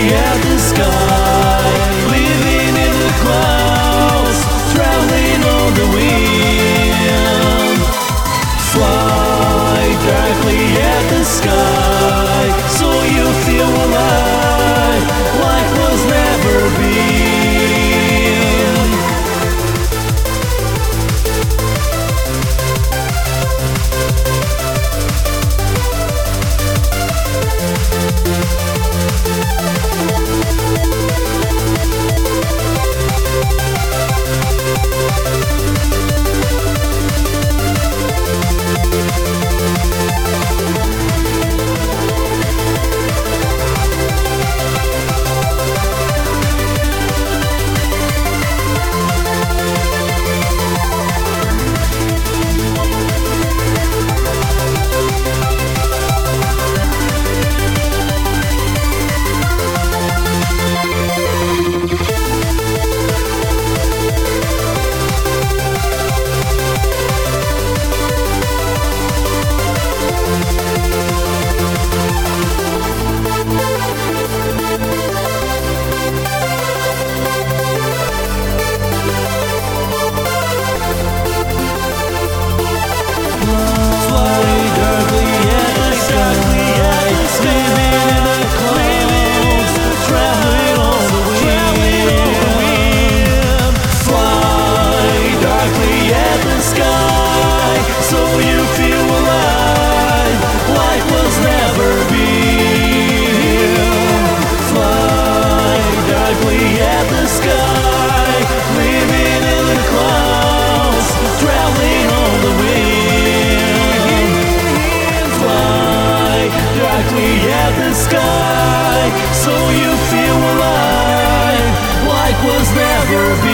at the sky, living in the clouds, traveling on the wind. Fly directly at the sky, so you feel alive, like was never been. At the sky, so you feel alive, like was never been.